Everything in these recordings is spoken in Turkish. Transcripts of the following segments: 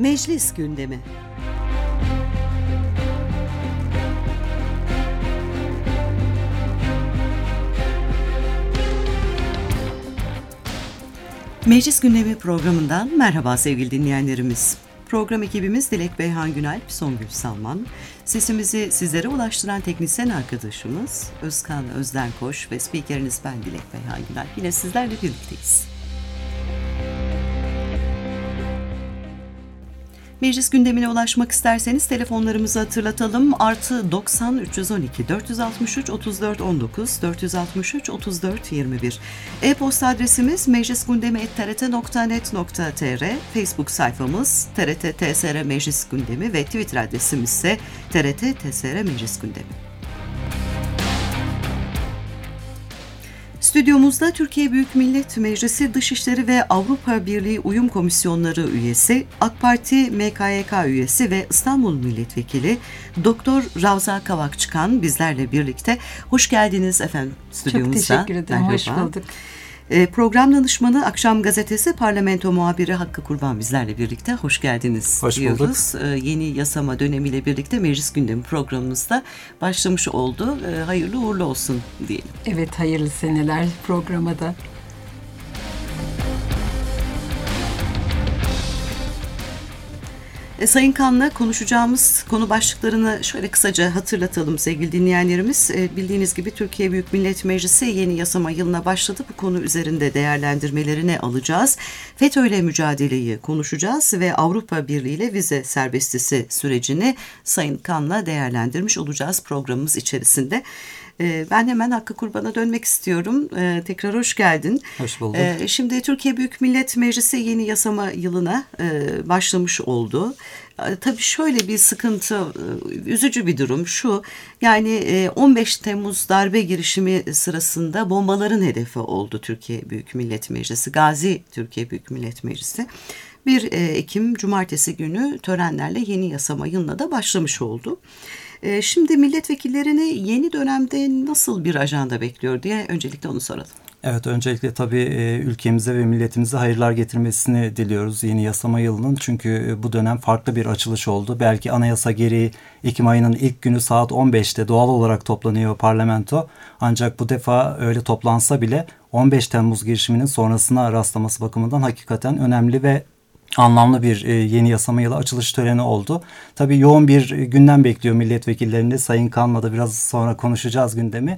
Meclis gündemi. Meclis gündemi programından merhaba sevgili dinleyenlerimiz. Program ekibimiz Dilek Beyhan Günalp, Songül Salman. Sesimizi sizlere ulaştıran teknisyen arkadaşımız Özkan Özdenkoş ve spikeriniz ben Dilek Beyhan Günalp. Yine sizlerle birlikteyiz. Meclis gündemine ulaşmak isterseniz telefonlarımızı hatırlatalım. +90 312 463 34 19 463 34 21. E-posta adresimiz meclisgundemi@trt.net.tr. Facebook sayfamız TRT TSR Meclis Gündemi ve Twitter adresimiz ise TRT TSR Meclis Gündemi. Stüdyomuzda Türkiye Büyük Millet Meclisi Dışişleri ve Avrupa Birliği Uyum Komisyonları üyesi, AK Parti MKYK üyesi ve İstanbul Milletvekili Doktor Ravza Kavakçıkan bizlerle birlikte. Hoş geldiniz efendim stüdyomuza. Çok teşekkür ederim. Merhaba. Hoş bulduk. Program danışmanı Akşam Gazetesi Parlamento muhabiri Hakkı Kurban bizlerle birlikte. Hoş geldiniz Hoş diyoruz. Yeni yasama dönemiyle birlikte Meclis Gündemi programımızda başlamış oldu. Hayırlı uğurlu olsun diyelim. Evet, hayırlı seneler programa da. Sayın Kan'la konuşacağımız konu başlıklarını şöyle kısaca hatırlatalım sevgili dinleyenlerimiz. Bildiğiniz gibi Türkiye Büyük Millet Meclisi yeni yasama yılına başladı. Bu konu üzerinde değerlendirmelerini alacağız. FETÖ'yle mücadeleyi konuşacağız ve Avrupa Birliği ile vize serbestisi sürecini Sayın Kan'la değerlendirmiş olacağız programımız içerisinde. Ben hemen Hakkı Kurban'a dönmek istiyorum. Tekrar hoş geldin. Hoş bulduk. Şimdi Türkiye Büyük Millet Meclisi yeni yasama yılına başlamış oldu. Tabii şöyle bir sıkıntı, üzücü bir durum şu. Yani 15 Temmuz darbe girişimi sırasında bombaların hedefi oldu Türkiye Büyük Millet Meclisi. Gazi Türkiye Büyük Millet Meclisi. 1 Ekim Cumartesi günü törenlerle yeni yasama yılına da başlamış oldu. Şimdi milletvekillerini yeni dönemde nasıl bir ajanda bekliyor diye öncelikle onu soralım. Evet, öncelikle tabii ülkemize ve milletimize hayırlar getirmesini diliyoruz yeni yasama yılının. Çünkü bu dönem farklı bir açılış oldu. Belki anayasa gereği Ekim ayının ilk günü saat 15'te doğal olarak toplanıyor parlamento. Ancak bu defa öyle toplansa bile 15 Temmuz girişiminin sonrasına rastlaması bakımından hakikaten önemli ve anlamlı bir yeni yasama yılı açılış töreni oldu. Tabii yoğun bir gündem bekliyor milletvekillerini. Sayın Kan'la da biraz sonra konuşacağız gündemi.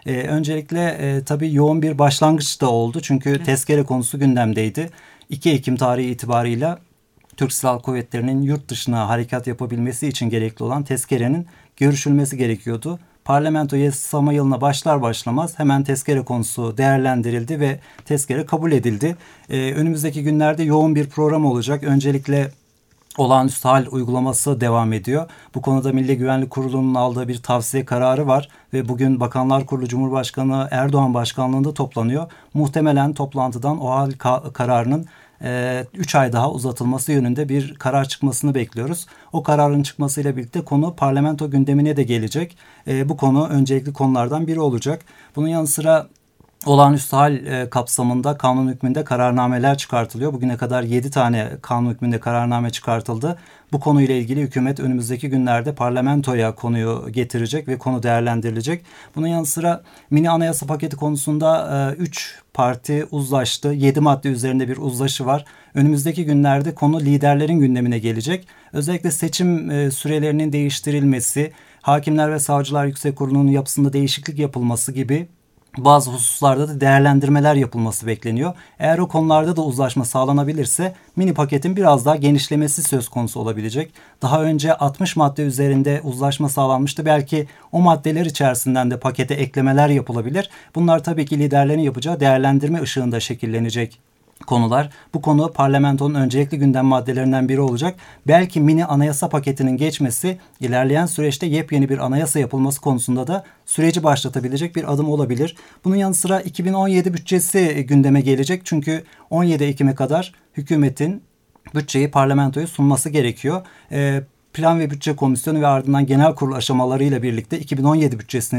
Öncelikle tabii yoğun bir başlangıç da oldu. Çünkü tezkere konusu gündemdeydi. 2 Ekim tarihi itibarıyla Türk Silahlı Kuvvetleri'nin yurt dışına harekat yapabilmesi için gerekli olan tezkerenin görüşülmesi gerekiyordu. Parlamento yasama yılına başlar başlamaz hemen tezkere konusu değerlendirildi ve tezkere kabul edildi. Önümüzdeki günlerde yoğun bir program olacak. Öncelikle olağanüstü hal uygulaması devam ediyor. Bu konuda Milli Güvenlik Kurulu'nun aldığı bir tavsiye kararı var ve bugün Bakanlar Kurulu Cumhurbaşkanı Erdoğan başkanlığında toplanıyor. Muhtemelen toplantıdan o hal kararının 3 ay daha uzatılması yönünde bir karar çıkmasını bekliyoruz. O kararın çıkmasıyla birlikte konu parlamento gündemine de gelecek. Bu konu öncelikli konulardan biri olacak. Bunun yanı sıra olağanüstü hal kapsamında kanun hükmünde kararnameler çıkartılıyor. Bugüne kadar 7 tane kanun hükmünde kararname çıkartıldı. Bu konuyla ilgili hükümet önümüzdeki günlerde parlamentoya konuyu getirecek ve konu değerlendirilecek. Bunun yanı sıra mini anayasa paketi konusunda 3 parti uzlaştı. 7 madde üzerinde bir uzlaşı var. Önümüzdeki günlerde konu liderlerin gündemine gelecek. Özellikle seçim sürelerinin değiştirilmesi, Hakimler ve Savcılar Yüksek Kurulu'nun yapısında değişiklik yapılması gibi bazı hususlarda da değerlendirmeler yapılması bekleniyor. Eğer o konularda da uzlaşma sağlanabilirse mini paketin biraz daha genişlemesi söz konusu olabilecek. Daha önce 60 madde üzerinde uzlaşma sağlanmıştı. Belki o maddeler içerisinden de pakete eklemeler yapılabilir. Bunlar tabii ki liderlerin yapacağı değerlendirme ışığında şekillenecek konular. Bu konu parlamentonun öncelikli gündem maddelerinden biri olacak. Belki mini anayasa paketinin geçmesi ilerleyen süreçte yepyeni bir anayasa yapılması konusunda da süreci başlatabilecek bir adım olabilir. Bunun yanı sıra 2017 bütçesi gündeme gelecek. Çünkü 17 Ekim'e kadar hükümetin bütçeyi parlamentoya sunması gerekiyor. Plan ve Bütçe Komisyonu ve ardından Genel Kurul aşamalarıyla birlikte 2017 bütçesinin de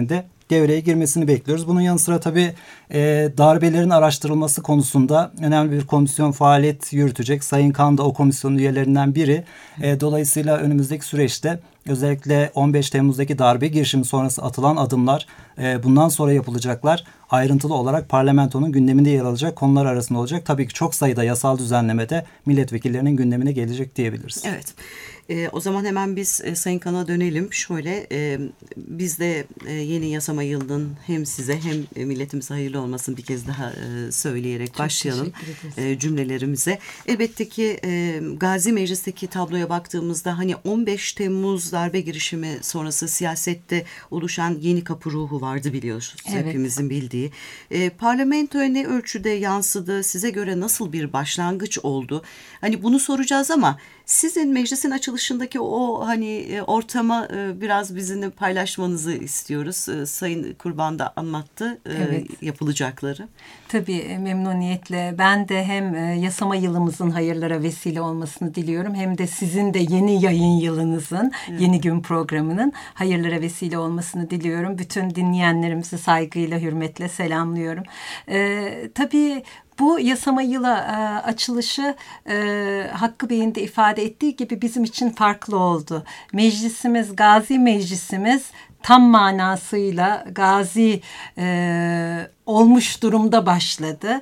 devreye girmesini bekliyoruz. Bunun yanı sıra tabii darbelerin araştırılması konusunda önemli bir komisyon faaliyet yürütecek. Sayın Kan da o komisyonun üyelerinden biri. Dolayısıyla önümüzdeki süreçte özellikle 15 Temmuz'daki darbe girişimi sonrası atılan adımlar, bundan sonra yapılacaklar ayrıntılı olarak parlamentonun gündeminde yer alacak konular arasında olacak. Tabii ki çok sayıda yasal düzenlemede milletvekillerinin gündemine gelecek diyebiliriz. Evet. O zaman hemen biz Sayın Kan'a dönelim. Şöyle biz de yeni yasama yılının hem size hem milletimize hayırlı olmasını bir kez daha söyleyerek çok başlayalım cümlelerimize. Elbette ki Gazi Meclis'teki tabloya baktığımızda hani 15 Temmuz darbe girişimi sonrası siyasette oluşan yeni kapı ruhu vardı biliyorsunuz. Evet. Hepimizin bildiği. Parlamentoya ne ölçüde yansıdı? Size göre nasıl bir başlangıç oldu? Hani bunu soracağız ama sizin meclisin açılışındaki o hani ortama biraz bizimle paylaşmanızı istiyoruz. Sayın Kurban da anlattı yapılacakları. Tabii memnuniyetle. Ben de hem yasama yılımızın hayırlara vesile olmasını diliyorum. Hem de sizin de yeni yayın yılınızın, Yeni Gün programının hayırlara vesile olmasını diliyorum. Bütün dinleyenlerimizi saygıyla, hürmetle selamlıyorum. Tabii bu yasama yılı açılışı Hakkı Bey'in de ifade ettiği gibi bizim için farklı oldu. Meclisimiz, Gazi Meclisimiz tam manasıyla gazi olmuş durumda başladı.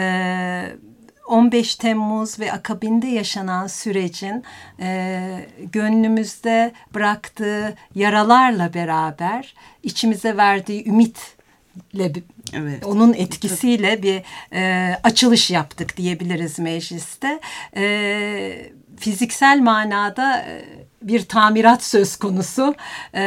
15 Temmuz ve akabinde yaşanan sürecin gönlümüzde bıraktığı yaralarla beraber içimize verdiği ümitle, onun etkisiyle bir açılış yaptık diyebiliriz mecliste. Fiziksel manada bir tamirat söz konusu.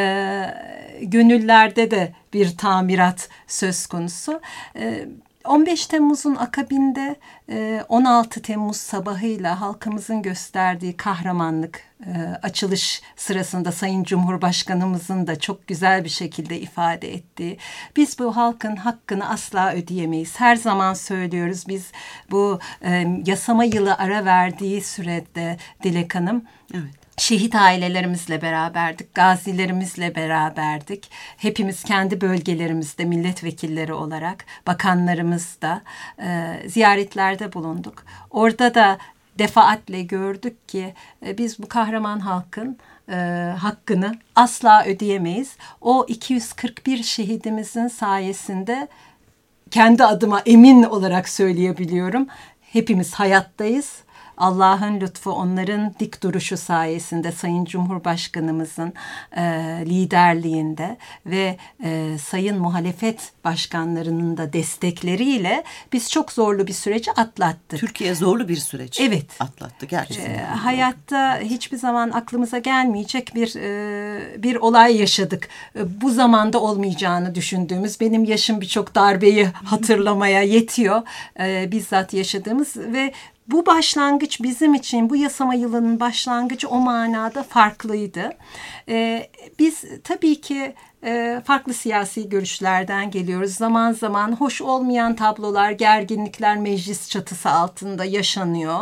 Gönüllerde de bir tamirat söz konusu. 15 Temmuz'un akabinde 16 Temmuz sabahıyla halkımızın gösterdiği kahramanlık açılış sırasında Sayın Cumhurbaşkanımızın da çok güzel bir şekilde ifade ettiği, biz bu halkın hakkını asla ödeyemeyiz. Her zaman söylüyoruz, biz bu yasama yılı ara verdiği sürede Dilek Hanım, şehit ailelerimizle beraberdik, gazilerimizle beraberdik. Hepimiz kendi bölgelerimizde milletvekilleri olarak, bakanlarımız da ziyaretlerde bulunduk. Orada da defaatle gördük ki biz bu kahraman halkın hakkını asla ödeyemeyiz. O 241 şehidimizin sayesinde kendi adıma emin olarak söyleyebiliyorum. Hepimiz hayattayız. Allah'ın lütfu, onların dik duruşu sayesinde, Sayın Cumhurbaşkanımızın liderliğinde ve Sayın muhalefet başkanlarının da destekleriyle biz çok zorlu bir süreci atlattık. Türkiye zorlu bir süreç atlattı gerçekten. Hayatta hiçbir zaman aklımıza gelmeyecek bir olay yaşadık. Bu zamanda olmayacağını düşündüğümüz, benim yaşım birçok darbeyi hatırlamaya yetiyor. Bizzat yaşadığımız ve bu başlangıç bizim için, bu yasama yılının başlangıcı o manada farklıydı. Biz tabii ki farklı siyasi görüşlerden geliyoruz. Zaman zaman hoş olmayan tablolar, gerginlikler meclis çatısı altında yaşanıyor.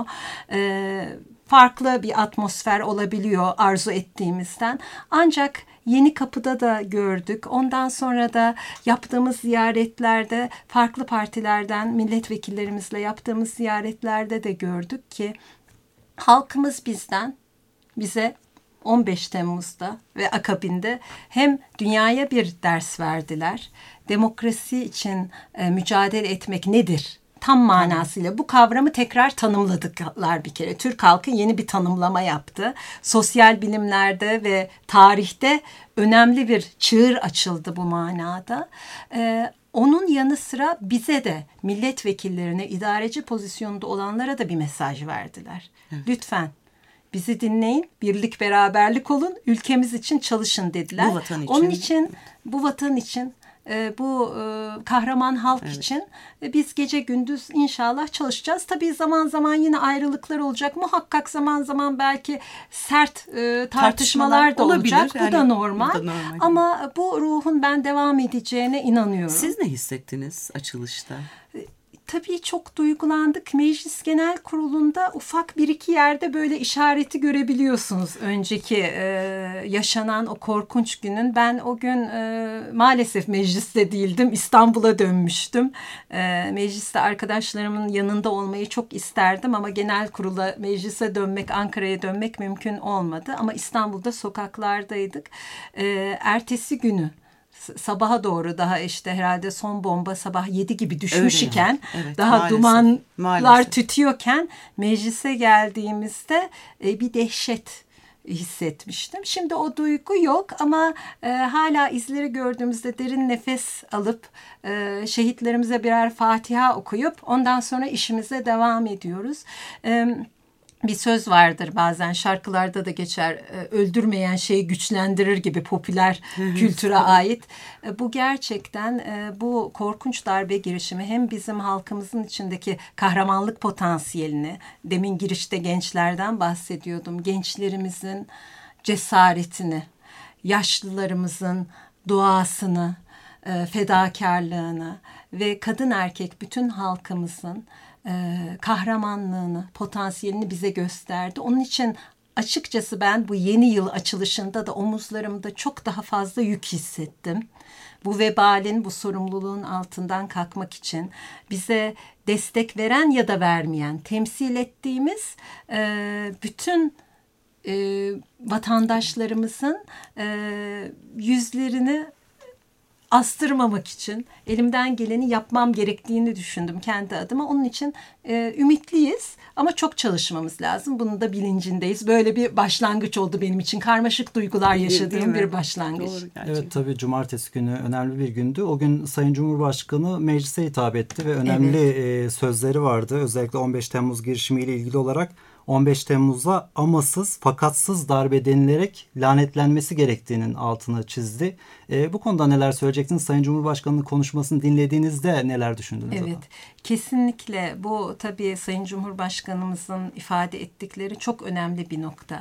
Farklı bir atmosfer olabiliyor arzu ettiğimizden. Ancak Yeni Kapı'da da gördük. Ondan sonra da yaptığımız ziyaretlerde, farklı partilerden milletvekillerimizle yaptığımız ziyaretlerde de gördük ki halkımız bize 15 Temmuz'da ve akabinde hem dünyaya bir ders verdiler. Demokrasi için mücadele etmek nedir? Tam manasıyla bu kavramı tekrar tanımladılar bir kere. Türk halkı yeni bir tanımlama yaptı. Sosyal bilimlerde ve tarihte önemli bir çığır açıldı bu manada. Onun yanı sıra bize de, milletvekillerine, idareci pozisyonda olanlara da bir mesaj verdiler. Evet. Lütfen bizi dinleyin, birlik beraberlik olun, ülkemiz için çalışın dediler. Bu vatan için. Onun için, bu vatan için, bu kahraman halk için biz gece gündüz inşallah çalışacağız. Tabii zaman zaman yine ayrılıklar olacak. Muhakkak zaman zaman belki sert tartışmalar da olacak. Bu da normal. Ama bu ruhun ben devam edeceğine inanıyorum. Siz ne hissettiniz açılışta? Tabii çok duygulandık. Meclis Genel Kurulu'nda ufak bir iki yerde böyle işareti görebiliyorsunuz. Önceki yaşanan o korkunç günün. Ben o gün maalesef mecliste değildim. İstanbul'a dönmüştüm. Mecliste arkadaşlarımın yanında olmayı çok isterdim ama genel kurula, meclise dönmek, Ankara'ya dönmek mümkün olmadı. Ama İstanbul'da sokaklardaydık. Ertesi günü sabaha doğru, daha işte herhalde son bomba sabah 7 gibi düşmüş Öyle iken, evet, daha maalesef, dumanlar maalesef tütüyorken meclise geldiğimizde bir dehşet hissetmiştim. Şimdi o duygu yok ama hala izleri gördüğümüzde derin nefes alıp şehitlerimize birer Fatiha okuyup ondan sonra işimize devam ediyoruz. Bir söz vardır, bazen şarkılarda da geçer, öldürmeyen şeyi güçlendirir gibi, popüler kültüre ait. Bu gerçekten bu korkunç darbe girişimi hem bizim halkımızın içindeki kahramanlık potansiyelini, demin girişte gençlerden bahsediyordum, gençlerimizin cesaretini, yaşlılarımızın duasını, fedakarlığını ve kadın erkek bütün halkımızın kahramanlığını, potansiyelini bize gösterdi. Onun için açıkçası ben bu yeni yıl açılışında da omuzlarımda çok daha fazla yük hissettim. Bu vebalin, bu sorumluluğun altından kalkmak için bize destek veren ya da vermeyen, temsil ettiğimiz bütün vatandaşlarımızın yüzlerini astırmamak için elimden geleni yapmam gerektiğini düşündüm kendi adıma. Onun için ümitliyiz ama çok çalışmamız lazım. Bunun da bilincindeyiz. Böyle bir başlangıç oldu benim için. Karmaşık duygular yaşadığım bir başlangıç. Doğru, evet, tabii cumartesi günü önemli bir gündü. O gün Sayın Cumhurbaşkanı meclise hitap etti ve önemli sözleri vardı. Özellikle 15 Temmuz girişimiyle ilgili olarak 15 Temmuz'a amasız, fakatsız darbe denilerek lanetlenmesi gerektiğinin altını çizdi. Bu konuda neler söyleyecektiniz? Sayın Cumhurbaşkanı'nın konuşmasını dinlediğinizde neler düşündünüz? Evet, efendim? kesinlikle bu tabii Sayın Cumhurbaşkanımızın ifade ettikleri çok önemli bir nokta.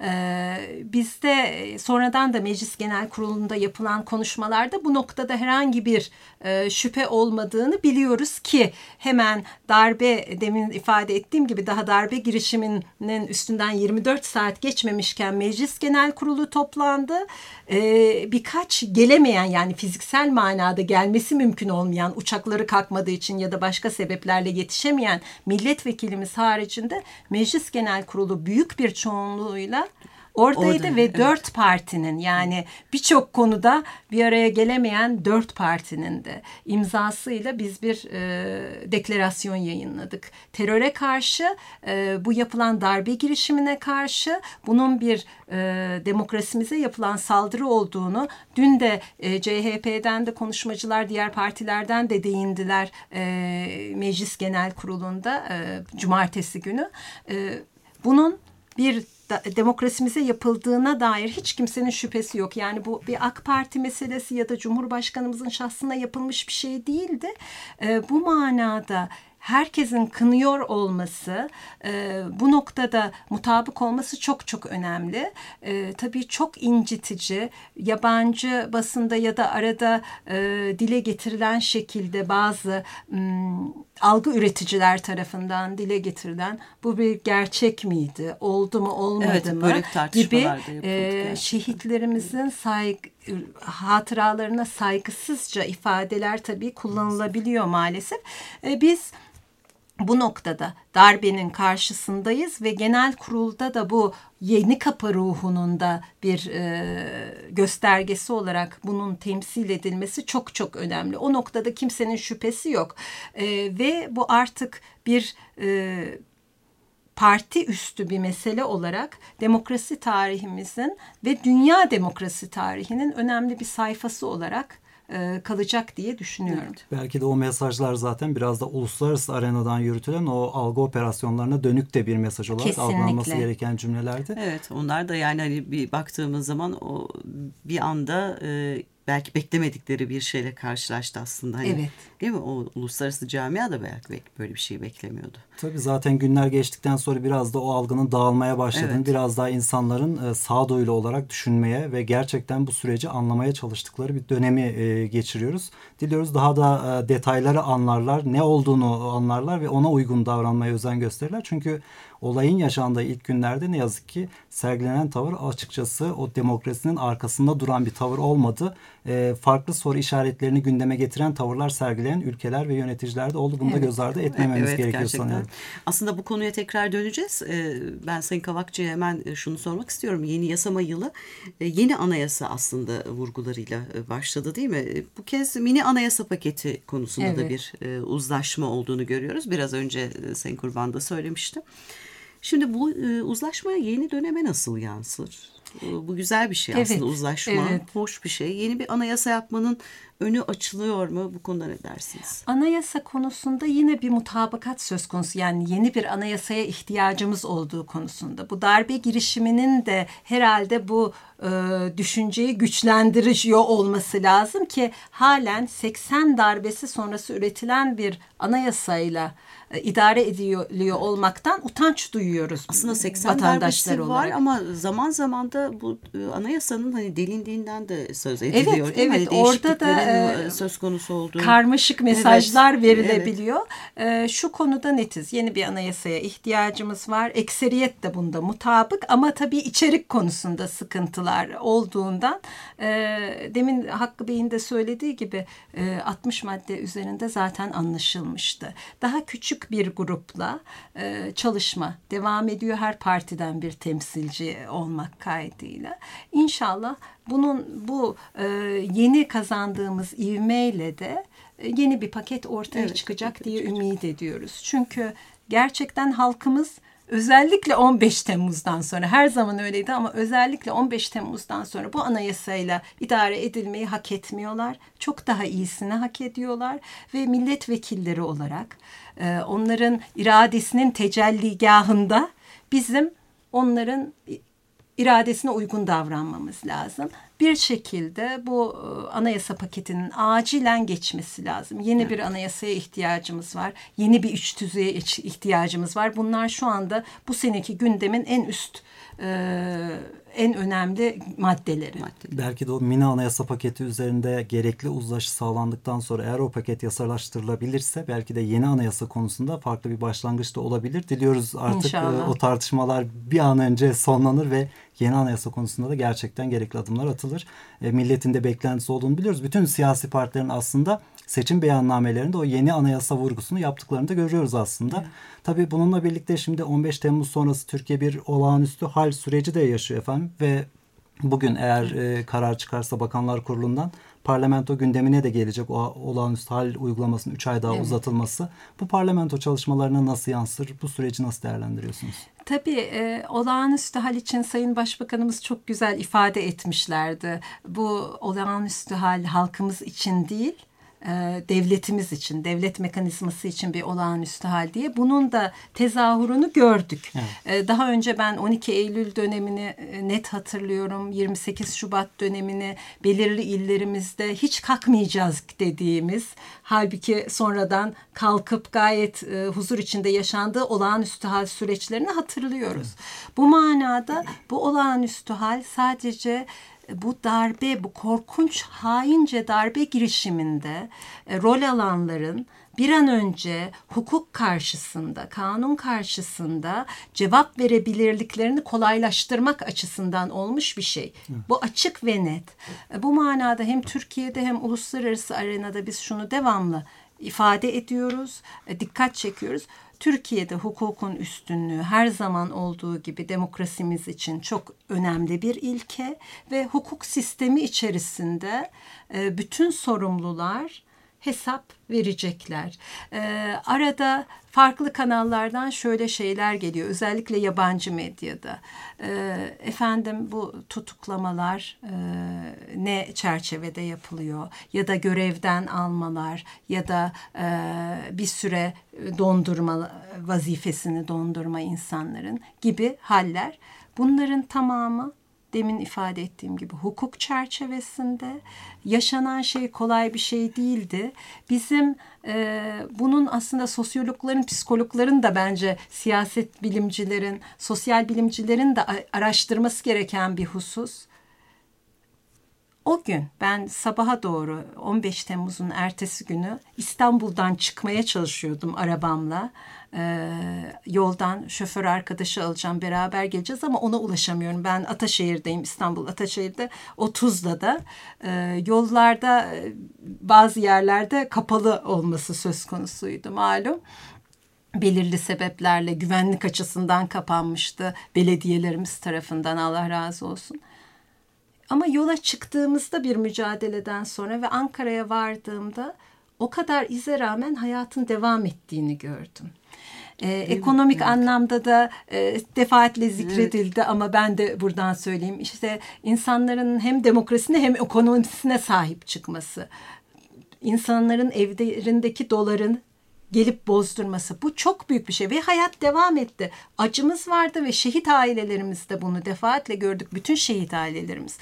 Biz de sonradan da Meclis Genel Kurulu'nda yapılan konuşmalarda bu noktada herhangi bir şüphe olmadığını biliyoruz ki hemen darbe, demin ifade ettiğim gibi daha darbe girişiminin üstünden 24 saat geçmemişken Meclis Genel Kurulu toplandı. Birkaç gelemeyen, yani fiziksel manada gelmesi mümkün olmayan, uçakları kalkmadığı için ya da başka sebeplerle yetişemeyen milletvekilimiz haricinde Meclis Genel Kurulu büyük bir çoğunluğuyla oradaydı Orada, ve evet. 4 partinin, yani birçok konuda bir araya gelemeyen 4 partinin de imzasıyla biz bir deklarasyon yayınladık. Teröre karşı, bu yapılan darbe girişimine karşı, bunun bir demokrasimize yapılan saldırı olduğunu dün de CHP'den de konuşmacılar, diğer partilerden de değindiler Meclis Genel Kurulu'nda cumartesi günü. Bunun bir demokrasimize yapıldığına dair hiç kimsenin şüphesi yok. Yani bu bir AK Parti meselesi ya da Cumhurbaşkanımızın şahsına yapılmış bir şey değildi. Bu manada herkesin kınıyor olması, bu noktada mutabık olması çok çok önemli. Tabii çok incitici, yabancı basında ya da arada dile getirilen şekilde bazı algı üreticiler tarafından dile getirilen, bu bir gerçek miydi, oldu mu olmadı mı gibi şehitlerimizin hatıralarına saygısızca ifadeler tabii kullanılabiliyor maalesef. Biz bu noktada darbenin karşısındayız ve genel kurulda da bu yeni kapı ruhunun da bir göstergesi olarak bunun temsil edilmesi çok çok önemli. O noktada kimsenin şüphesi yok ve bu artık bir parti üstü bir mesele olarak demokrasi tarihimizin ve dünya demokrasi tarihinin önemli bir sayfası olarak kalacak diye düşünüyorum. Evet. Belki de o mesajlar zaten biraz da uluslararası arenadan yürütülen o algı operasyonlarına dönük de bir mesaj olarak Kesinlikle algılanması gereken cümlelerdi. Evet, onlar da yani hani bir baktığımız zaman o bir anda belki beklemedikleri bir şeyle karşılaştı aslında. Hani, Evet. değil mi? O uluslararası camia da belki böyle bir şey beklemiyordu. Tabii zaten günler geçtikten sonra biraz da o algının dağılmaya başladığını, Evet. biraz daha insanların sağduyulu olarak düşünmeye ve gerçekten bu süreci anlamaya çalıştıkları bir dönemi geçiriyoruz. Diliyoruz daha da detayları anlarlar, ne olduğunu anlarlar ve ona uygun davranmaya özen gösterirler. Çünkü olayın yaşandığı ilk günlerde ne yazık ki sergilenen tavır açıkçası o demokrasinin arkasında duran bir tavır olmadı. Farklı soru işaretlerini gündeme getiren tavırlar sergileyen ülkeler ve yöneticiler de oldu. Bunu da göz ardı etmememiz gerekiyor gerçekten. sanıyorum. Aslında bu konuya tekrar döneceğiz. Ben Sayın Kavakçı'ya hemen şunu sormak istiyorum. Yeni yasama yılı yeni anayasa aslında vurgularıyla başladı değil mi? Bu kez mini anayasa paketi konusunda da bir uzlaşma olduğunu görüyoruz. Biraz önce Sayın Kurban da söylemişti. Şimdi bu uzlaşma yeni döneme nasıl yansır? Bu güzel bir şey aslında, uzlaşma. Evet. Hoş bir şey. Yeni bir anayasa yapmanın önü açılıyor mu? Bu konuda ne dersiniz? Anayasa konusunda yine bir mutabakat söz konusu. Yani yeni bir anayasaya ihtiyacımız olduğu konusunda. Bu darbe girişiminin de herhalde bu düşünceyi güçlendiriyor olması lazım ki halen 80 darbesi sonrası üretilen bir anayasayla idare ediliyor olmaktan utanç duyuyoruz. Aslında 80 darbesi var ama zaman zaman da bu anayasanın hani delindiğinden de söz ediliyor. Evet, değil mi? evet. Hani Orada da söz konusu olduğu. karmaşık mesajlar Evet, verilebiliyor. Şu konuda netiz. Yeni bir anayasaya ihtiyacımız var. Ekseriyet de bunda mutabık ama tabii içerik konusunda sıkıntılar olduğundan demin Hakkı Bey'in de söylediği gibi 60 madde üzerinde zaten anlaşılmıştı. Daha küçük bir grupla çalışma devam ediyor. Her partiden bir temsilci olmak kaydıyla. İnşallah bu yeni kazandığımız ivmeyle de yeni bir paket ortaya çıkacak diye ümit ediyoruz. Çünkü gerçekten halkımız özellikle 15 Temmuz'dan sonra, her zaman öyleydi ama özellikle 15 Temmuz'dan sonra bu anayasayla idare edilmeyi hak etmiyorlar. Çok daha iyisini hak ediyorlar ve milletvekilleri olarak onların iradesinin tecelligahında bizim onların iradesine uygun davranmamız lazım. Bir şekilde bu anayasa paketinin acilen geçmesi lazım. Yeni bir anayasaya ihtiyacımız var. Yeni bir üç tüzüğe ihtiyacımız var. Bunlar şu anda bu seneki gündemin en önemli maddeleri. Belki de o mini anayasa paketi üzerinde gerekli uzlaşı sağlandıktan sonra eğer o paket yasalaştırılabilirse belki de yeni anayasa konusunda farklı bir başlangıç da olabilir. Diliyoruz artık o tartışmalar bir an önce sonlanır ve yeni anayasa konusunda da gerçekten gerekli adımlar atılır. Milletin de beklentisi olduğunu biliyoruz. Bütün siyasi partilerin aslında seçim beyannamelerinde o yeni anayasa vurgusunu yaptıklarını da görüyoruz aslında. Evet. Tabii bununla birlikte şimdi 15 Temmuz sonrası Türkiye bir olağanüstü hal süreci de yaşıyor efendim ve bugün eğer karar çıkarsa Bakanlar Kurulu'ndan parlamento gündemine de gelecek o olağanüstü hal uygulamasının 3 ay daha uzatılması. Bu parlamento çalışmalarına nasıl yansır? Bu süreci nasıl değerlendiriyorsunuz? Tabii olağanüstü hal için Sayın Başbakanımız çok güzel ifade etmişlerdi. Bu olağanüstü hal halkımız için değil, devletimiz için, devlet mekanizması için bir olağanüstü hal diye. Bunun da tezahürünü gördük. Evet. Daha önce ben 12 Eylül dönemini net hatırlıyorum. 28 Şubat dönemini belirli illerimizde hiç kalkmayacağız dediğimiz, halbuki sonradan kalkıp gayet huzur içinde yaşandığı olağanüstü hal süreçlerini hatırlıyoruz. Evet. Bu manada bu olağanüstü hal sadece bu bu korkunç haince darbe girişiminde rol alanların bir an önce hukuk karşısında, kanun karşısında cevap verebilirliklerini kolaylaştırmak açısından olmuş bir şey. Bu açık ve net. Bu manada hem Türkiye'de hem uluslararası arenada biz şunu devamlı ifade ediyoruz, dikkat çekiyoruz. Türkiye'de hukukun üstünlüğü her zaman olduğu gibi demokrasimiz için çok önemli bir ilke ve hukuk sistemi içerisinde bütün sorumlular hesap verecekler. Arada farklı kanallardan şöyle şeyler geliyor. Özellikle yabancı medyada. Efendim bu tutuklamalar ne çerçevede yapılıyor? Ya da görevden almalar ya da bir süre vazifesini dondurma insanların gibi haller. Bunların tamamı demin ifade ettiğim gibi hukuk çerçevesinde. Yaşanan şey kolay bir şey değildi. Bizim bunun aslında sosyologların, psikologların da bence siyaset bilimcilerin, sosyal bilimcilerin de araştırması gereken bir husus. O gün ben sabaha doğru 15 Temmuz'un ertesi günü İstanbul'dan çıkmaya çalışıyordum arabamla. Yoldan şoför arkadaşı alacağım, beraber geleceğiz ama ona ulaşamıyorum. Ben Ataşehir'deyim, İstanbul Ataşehir'de, o Tuzla'da. Yollarda bazı yerlerde kapalı olması söz konusuydu malum. Belirli sebeplerle güvenlik açısından kapanmıştı belediyelerimiz tarafından, Allah razı olsun. Ama yola çıktığımızda bir mücadeleden sonra ve Ankara'ya vardığımda o kadar ize rağmen hayatın devam ettiğini gördüm. Ekonomik evet. Anlamda da defaatle zikredildi ama ben de buradan söyleyeyim. İşte insanların hem demokrasine hem ekonomisine sahip çıkması, insanların evlerindeki doların gelip bozdurması, bu çok büyük bir şey ve hayat devam etti. Acımız vardı ve şehit ailelerimiz de bunu defaatle gördük. Bütün şehit ailelerimiz.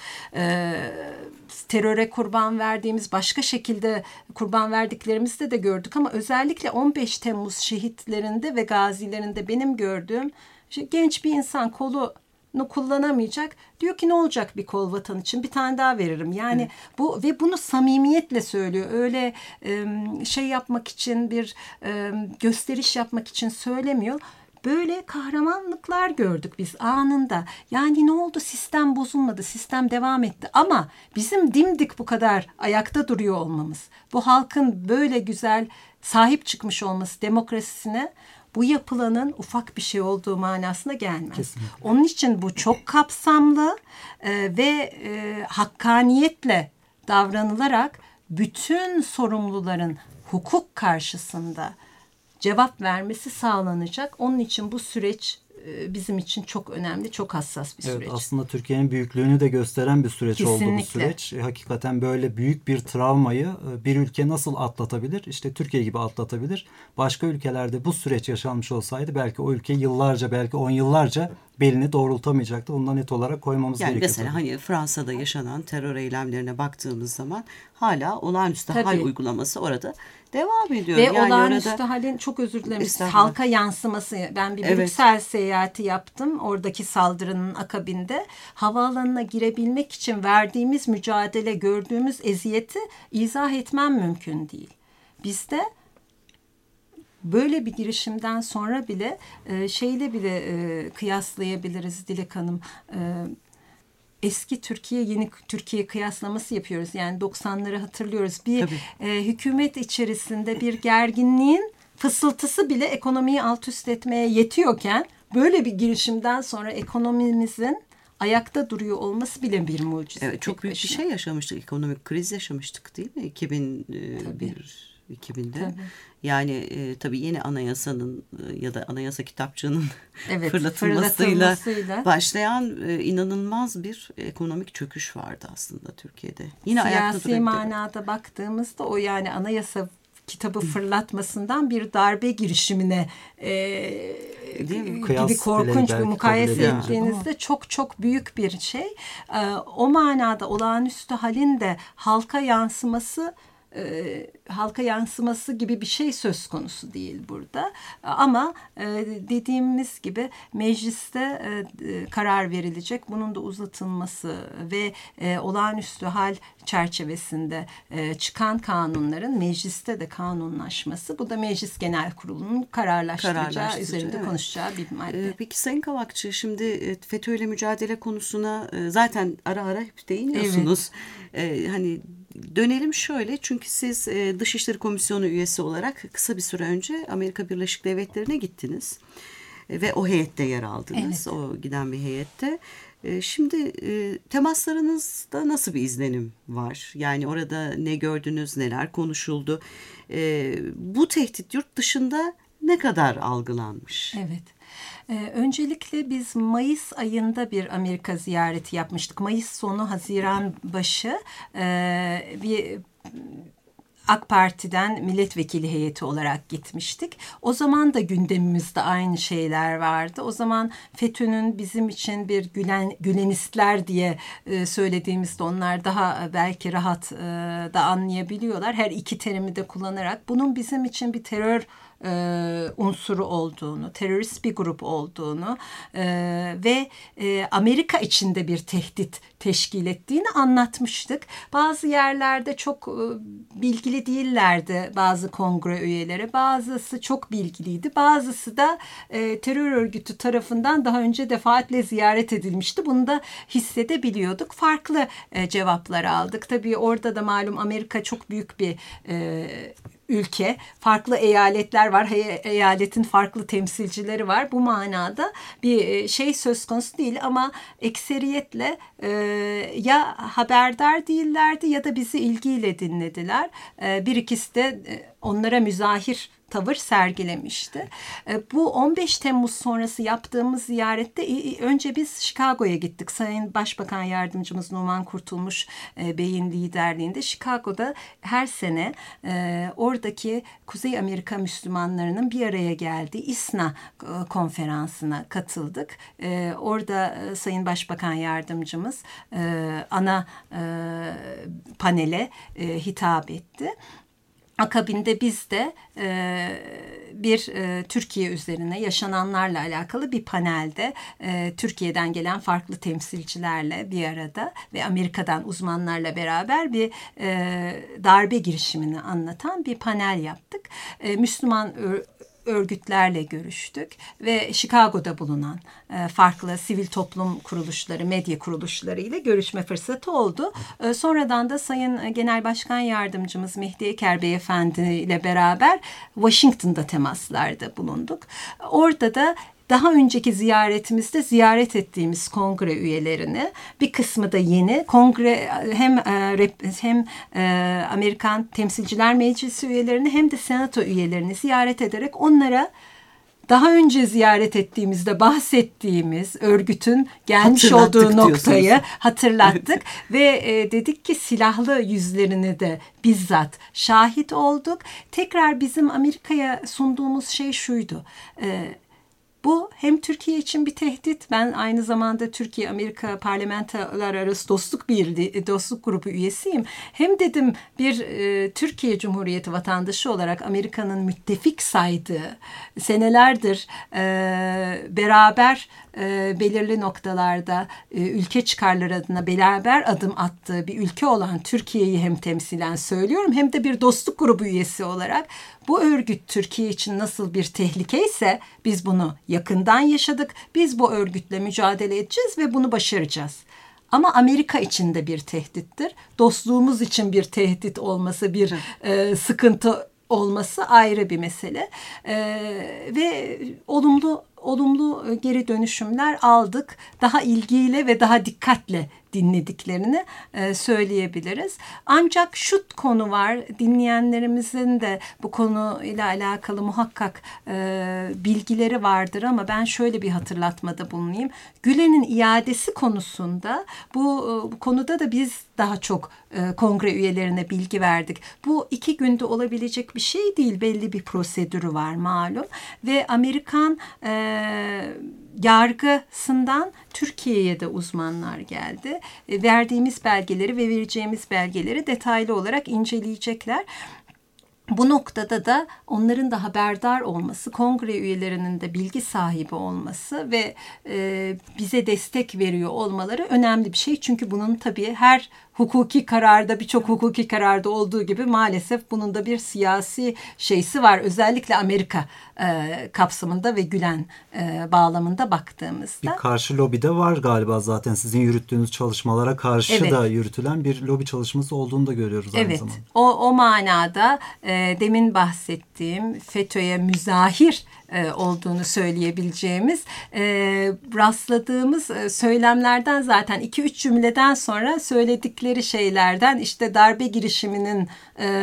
Teröre kurban verdiğimiz, başka şekilde kurban verdiklerimizde de gördük ama özellikle 15 Temmuz şehitlerinde ve gazilerinde benim gördüğüm, işte genç bir insan kolunu kullanamayacak. Diyor ki ne olacak bir kol vatan için? Bir tane daha veririm. Yani evet. Bu ve bunu samimiyetle söylüyor. Öyle şey yapmak için, bir gösteriş yapmak için söylemiyor. Böyle kahramanlıklar gördük biz anında. Yani ne oldu? Sistem bozulmadı. Sistem devam etti. Ama bizim dimdik bu kadar ayakta duruyor olmamız, bu halkın böyle güzel sahip çıkmış olması demokrasisine, bu yapılanın ufak bir şey olduğu manasına gelmez. Kesinlikle. Onun için bu çok kapsamlı ve hakkaniyetle davranılarak bütün sorumluların hukuk karşısında cevap vermesi sağlanacak. Onun için bu süreç bizim için çok önemli, çok hassas bir süreç. Evet, aslında Türkiye'nin büyüklüğünü de gösteren bir süreç Kesinlikle. oldu bu süreç. Hakikaten böyle büyük bir travmayı bir ülke nasıl atlatabilir? İşte Türkiye gibi atlatabilir. Başka ülkelerde bu süreç yaşanmış olsaydı belki o ülke yıllarca, belki 10 yıllarca belini doğrultamayacaktı. Bundan net olarak koymamız gerekiyor. Mesela tabii. Hani Fransa'da yaşanan terör eylemlerine baktığımız zaman hala olağanüstü hal uygulaması orada devam ediyor. Ve yani olağanüstü orada, halin, çok özür dilerim, halka yansıması. Ben bir Brüksel seyahati yaptım. Oradaki saldırının akabinde havaalanına girebilmek için verdiğimiz mücadele, gördüğümüz eziyeti izah etmem mümkün değil. Bizde böyle bir girişimden sonra bile şeyle bile kıyaslayabiliriz Dilek Hanım. Eski Türkiye, yeni Türkiye kıyaslaması yapıyoruz. Yani 90'ları hatırlıyoruz. Bir hükümet içerisinde bir gerginliğin fısıltısı bile ekonomiyi alt üst etmeye yetiyorken, böyle bir girişimden sonra ekonomimizin ayakta duruyor olması bile bir mucize. Evet, çok büyük bir şey yaşamıştık. Ekonomik kriz yaşamıştık değil mi? 2000'de. Tabii. Yani tabii yeni anayasanın ya da anayasa kitapçığının fırlatılmasıyla başlayan inanılmaz bir ekonomik çöküş vardı aslında Türkiye'de. Yine siyasi manada baktığımızda o, yani anayasa kitabı fırlatmasından bir darbe girişimine gibi korkunç bir mukayese ettiğinizde çok çok büyük bir şey. O manada olağanüstü halin de halka yansıması gibi bir şey söz konusu değil burada. Ama dediğimiz gibi mecliste karar verilecek. Bunun da uzatılması ve olağanüstü hal çerçevesinde çıkan kanunların mecliste de kanunlaşması. Bu da Meclis Genel Kurulu'nun kararlaştıracağı, üzerinde konuşacağı bir madde. Peki Sayın Kavakçı, şimdi FETÖ'yle mücadele konusuna zaten ara ara hep değiniyorsunuz. Hani dönelim şöyle, çünkü siz Dışişleri Komisyonu üyesi olarak kısa bir süre önce Amerika Birleşik Devletleri'ne gittiniz ve o heyette yer aldınız. Evet. O giden bir heyette. Şimdi temaslarınızda nasıl bir izlenim var? Yani orada ne gördünüz, neler konuşuldu? Bu tehdit yurt dışında ne kadar algılanmış? Evet. Öncelikle biz Mayıs ayında bir Amerika ziyareti yapmıştık. Mayıs sonu, Haziran başı bir AK Parti'den milletvekili heyeti olarak gitmiştik. O zaman da gündemimizde aynı şeyler vardı. O zaman FETÖ'nün bizim için bir Gülenistler diye söylediğimizde onlar daha belki rahat da anlayabiliyorlar. Her iki terimi de kullanarak bunun bizim için bir terör unsuru olduğunu, terörist bir grup olduğunu ve Amerika içinde bir tehdit teşkil ettiğini anlatmıştık. Bazı yerlerde çok bilgili değillerdi bazı kongre üyeleri. Bazısı çok bilgiliydi. Bazısı da terör örgütü tarafından daha önce defaatle ziyaret edilmişti. Bunu da hissedebiliyorduk. Farklı cevaplar aldık. Tabii orada da malum Amerika çok büyük bir ülke. Farklı eyaletler var. Her eyaletin farklı temsilcileri var. Bu manada bir şey söz konusu değil ama ekseriyetle ya haberdar değillerdi ya da bizi ilgiyle dinlediler. Bir ikisi de onlara müzahir tavır sergilemişti. Bu 15 Temmuz sonrası yaptığımız ziyarette önce biz Chicago'ya gittik. Sayın Başbakan Yardımcımız Numan Kurtulmuş Bey'in liderliğinde Chicago'da her sene oradaki Kuzey Amerika Müslümanlarının bir araya geldiği İSNA konferansına katıldık. Orada Sayın Başbakan Yardımcımız ana panele hitap etti. Akabinde biz de bir Türkiye üzerine yaşananlarla alakalı bir panelde Türkiye'den gelen farklı temsilcilerle bir arada ve Amerika'dan uzmanlarla beraber bir darbe girişimini anlatan bir panel yaptık. Müslüman örgütlerle görüştük ve Chicago'da bulunan farklı sivil toplum kuruluşları, medya kuruluşları ile görüşme fırsatı oldu. Sonradan da Sayın Genel Başkan Yardımcımız Mehdi Eker Beyefendi ile beraber Washington'da temaslarda bulunduk. Orada da daha önceki ziyaretimizde ziyaret ettiğimiz kongre üyelerini, bir kısmı da yeni kongre hem Amerikan Temsilciler Meclisi üyelerini hem de senato üyelerini ziyaret ederek onlara daha önce ziyaret ettiğimizde bahsettiğimiz örgütün gelmiş olduğu noktayı hatırlattık ve dedik ki silahlı yüzlerini de bizzat şahit olduk. Tekrar bizim Amerika'ya sunduğumuz şey şuydu. Bu hem Türkiye için bir tehdit. Ben aynı zamanda Türkiye-Amerika Parlamentolar Arası Dostluk Grubu üyesiyim. Hem dedim bir Türkiye Cumhuriyeti vatandaşı olarak Amerika'nın müttefik saydığı, senelerdir beraber belirli noktalarda ülke çıkarları adına beraber adım attığı bir ülke olan Türkiye'yi hem temsilen söylüyorum hem de bir dostluk grubu üyesi olarak bu örgüt Türkiye için nasıl bir tehlike ise biz bunu yakından yaşadık. Biz bu örgütle mücadele edeceğiz ve bunu başaracağız. Ama Amerika için de bir tehdittir. Dostluğumuz için bir tehdit olması, bir sıkıntı olması ayrı bir mesele. Ve olumlu geri dönüşümler aldık. Daha ilgiyle ve daha dikkatle dinlediklerini söyleyebiliriz. Ancak şu konu var, dinleyenlerimizin de bu konuyla alakalı muhakkak bilgileri vardır ama ben şöyle bir hatırlatmada bulunayım. Gülen'in iadesi konusunda bu konuda da biz daha çok kongre üyelerine bilgi verdik. Bu 2 günde olabilecek bir şey değil, belli bir prosedürü var malum ve Amerikan yargısından Türkiye'ye de uzmanlar geldi. Verdiğimiz belgeleri ve vereceğimiz belgeleri detaylı olarak inceleyecekler. Bu noktada da onların da haberdar olması, kongre üyelerinin de bilgi sahibi olması ve bize destek veriyor olmaları önemli bir şey. Çünkü bunun tabii her hukuki kararda, birçok hukuki kararda olduğu gibi maalesef bunun da bir siyasi şeysi var. Özellikle Amerika kapsamında ve Gülen bağlamında baktığımızda. Bir karşı lobi de var galiba zaten sizin yürüttüğünüz çalışmalara karşı da yürütülen bir lobi çalışması olduğunu da görüyoruz aynı zamanda. Evet, o manada demin bahsettiğim FETÖ'ye müzahir olduğunu söyleyebileceğimiz rastladığımız söylemlerden zaten 2-3 cümleden sonra söyledikleri şeylerden işte darbe girişiminin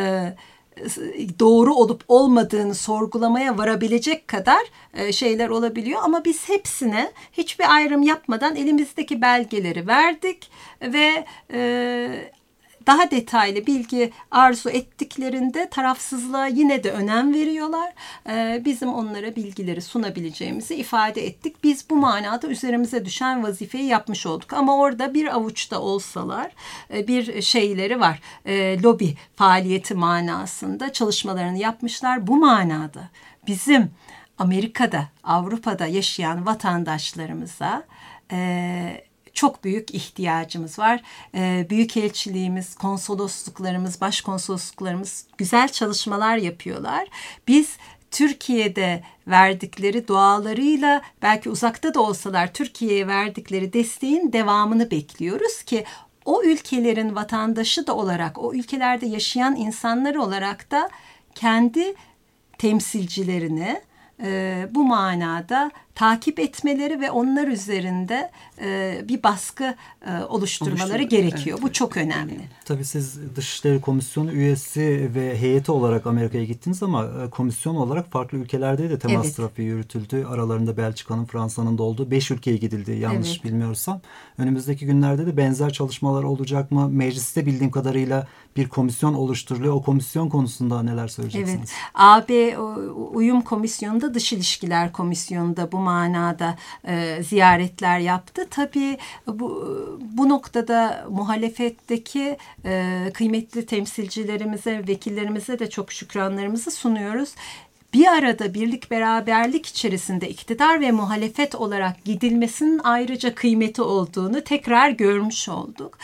doğru olup olmadığını sorgulamaya varabilecek kadar şeyler olabiliyor. Ama biz hepsine hiçbir ayrım yapmadan elimizdeki belgeleri verdik ve daha detaylı bilgi arzu ettiklerinde tarafsızlığa yine de önem veriyorlar. Bizim onlara bilgileri sunabileceğimizi ifade ettik. Biz bu manada üzerimize düşen vazifeyi yapmış olduk. Ama orada bir avuçta olsalar bir şeyleri var. Lobi faaliyeti manasında çalışmalarını yapmışlar. Bu manada bizim Amerika'da, Avrupa'da yaşayan vatandaşlarımıza çok büyük ihtiyacımız var. Büyükelçiliğimiz, konsolosluklarımız, başkonsolosluklarımız güzel çalışmalar yapıyorlar. Biz Türkiye'de verdikleri dualarıyla belki uzakta da olsalar Türkiye'ye verdikleri desteğin devamını bekliyoruz ki o ülkelerin vatandaşı da olarak, o ülkelerde yaşayan insanlar olarak da kendi temsilcilerini bu manada takip etmeleri ve onlar üzerinde bir baskı oluşturmaları gerekiyor. Bu çok önemli. Tabii siz Dışişleri Komisyonu üyesi ve heyeti olarak Amerika'ya gittiniz ama komisyon olarak farklı ülkelerde de temas trafiği yürütüldü. Aralarında Belçika'nın, Fransa'nın da olduğu 5 ülkeye gidildi yanlış bilmiyorsam. Önümüzdeki günlerde de benzer çalışmalar olacak mı? Mecliste bildiğim kadarıyla bir komisyon oluşturuluyor. O komisyon konusunda neler söyleyeceksiniz? Evet. AB Uyum Komisyonu'nda, Dış İlişkiler Komisyonu'nda bu manada ziyaretler yaptı. Tabii bu noktada muhalefetteki kıymetli temsilcilerimize, vekillerimize de çok şükranlarımızı sunuyoruz. Bir arada birlik beraberlik içerisinde iktidar ve muhalefet olarak gidilmesinin ayrıca kıymeti olduğunu tekrar görmüş olduk.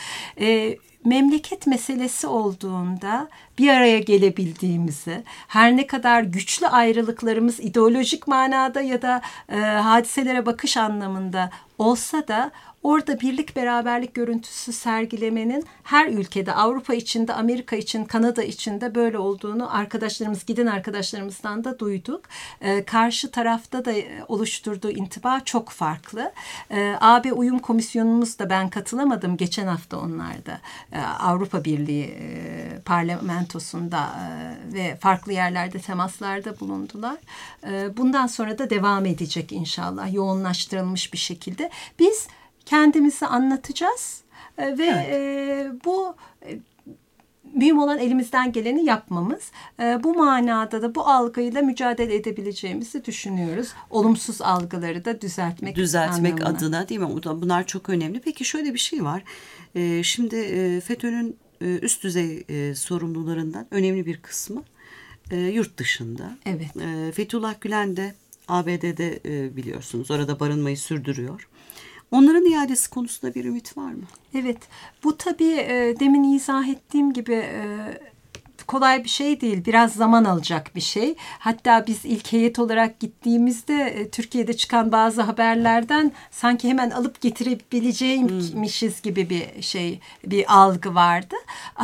Memleket meselesi olduğunda bir araya gelebildiğimizi, her ne kadar güçlü ayrılıklarımız ideolojik manada ya da hadiselere bakış anlamında olsa da orada birlik beraberlik görüntüsü sergilemenin her ülkede, Avrupa içinde, Amerika için, Kanada için de böyle olduğunu giden arkadaşlarımızdan da duyduk. Karşı tarafta da oluşturduğu intiba çok farklı. AB Uyum Komisyonumuz da, ben katılamadım geçen hafta onlarda. Avrupa Birliği parlamentosunda ve farklı yerlerde temaslarda bulundular. Bundan sonra da devam edecek inşallah yoğunlaştırılmış bir şekilde. Biz kendimizi anlatacağız ve bu mühim olan elimizden geleni yapmamız. Bu manada da bu algıyla mücadele edebileceğimizi düşünüyoruz. Olumsuz algıları da düzeltmek adına, değil mi? Bunlar çok önemli. Peki şöyle bir şey var. Şimdi FETÖ'nün üst düzey sorumlularından önemli bir kısmı yurt dışında. Evet. Fethullah Gülen de ABD'de biliyorsunuz. Orada barınmayı sürdürüyor. Onların iadesi konusunda bir ümit var mı? Evet. Bu tabii demin izah ettiğim gibi kolay bir şey değil. Biraz zaman alacak bir şey. Hatta biz ilk heyet olarak gittiğimizde Türkiye'de çıkan bazı haberlerden sanki hemen alıp getirebileceğimmişiz gibi bir algı vardı.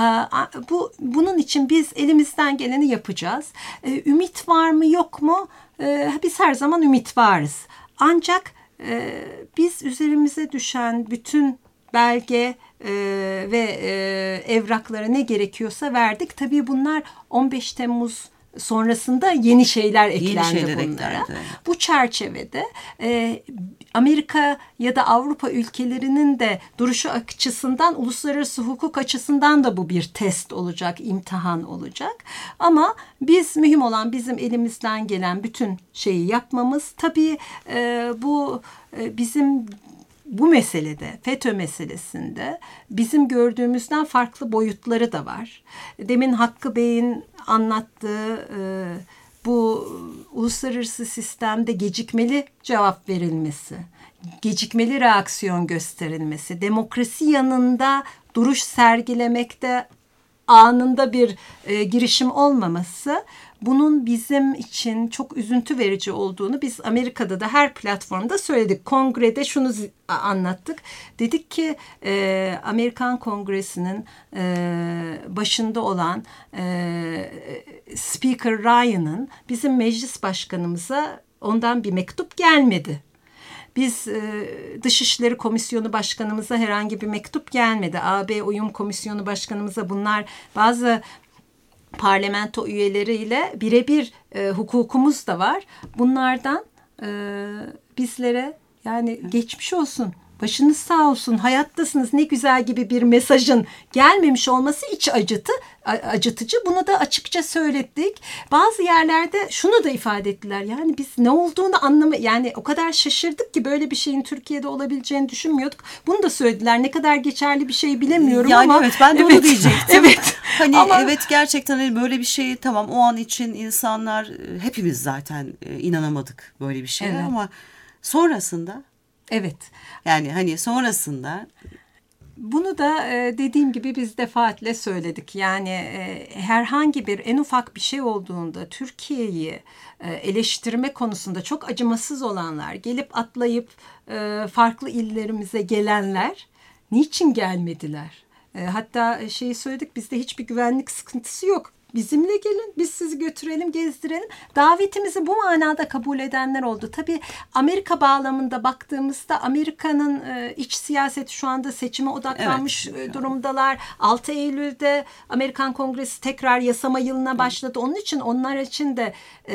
Bunun için biz elimizden geleni yapacağız. Ümit var mı yok mu? Biz her zaman ümit varız. Ancak biz üzerimize düşen bütün belge ve evraklara ne gerekiyorsa verdik. Tabii bunlar 15 Temmuz sonrasında yeni şeyler eklendi bunlara. Bu çerçevede Amerika ya da Avrupa ülkelerinin de duruşu açısından, uluslararası hukuk açısından da bu bir test olacak, imtihan olacak. Ama mühim olan bizim elimizden gelen bütün şeyi yapmamız. Tabii bu bizim bu meselede, FETÖ meselesinde bizim gördüğümüzden farklı boyutları da var. Demin Hakkı Bey'in anlattığı bu uluslararası sistemde gecikmeli cevap verilmesi, gecikmeli reaksiyon gösterilmesi, demokrasi yanında duruş sergilemekte anında bir girişim olmaması, bunun bizim için çok üzüntü verici olduğunu biz Amerika'da da her platformda söyledik. Kongrede şunu anlattık. Dedik ki Amerikan Kongresi'nin başında olan Speaker Ryan'ın bizim meclis başkanımıza ondan bir mektup gelmedi. Biz Dışişleri Komisyonu Başkanımıza herhangi bir mektup gelmedi. AB Uyum Komisyonu Başkanımıza, bunlar bazı parlamento üyeleriyle birebir hukukumuz da var. Bunlardan bizlere yani geçmiş olsun, başınız sağ olsun, hayattasınız, ne güzel gibi bir mesajın gelmemiş olması iç acıtıcı. Bunu da açıkça söyledik. Bazı yerlerde şunu da ifade ettiler. Yani biz ne olduğunu yani o kadar şaşırdık ki böyle bir şeyin Türkiye'de olabileceğini düşünmüyorduk. Bunu da söylediler. Ne kadar geçerli bir şey bilemiyorum yani ama. Evet, ben de onu diyecektim. Evet. Hani ama, evet, gerçekten hani böyle bir şey, tamam, o an için insanlar, hepimiz zaten inanamadık böyle bir şeye, evet. ama sonrasında, evet. yani hani sonrasında bunu da dediğim gibi biz defaatle söyledik. Yani herhangi bir en ufak bir şey olduğunda Türkiye'yi eleştirme konusunda çok acımasız olanlar, gelip atlayıp farklı illerimize gelenler niçin gelmediler? Hatta şeyi söyledik, bizde hiçbir güvenlik sıkıntısı yok. Bizimle gelin, biz sizi götürelim, gezdirelim. Davetimizi bu manada kabul edenler oldu. Tabii Amerika bağlamında baktığımızda Amerika'nın iç siyaseti şu anda seçime odaklanmış durumdalar. 6 Eylül'de Amerikan Kongresi tekrar yasama yılına başladı. Onun için onlar için de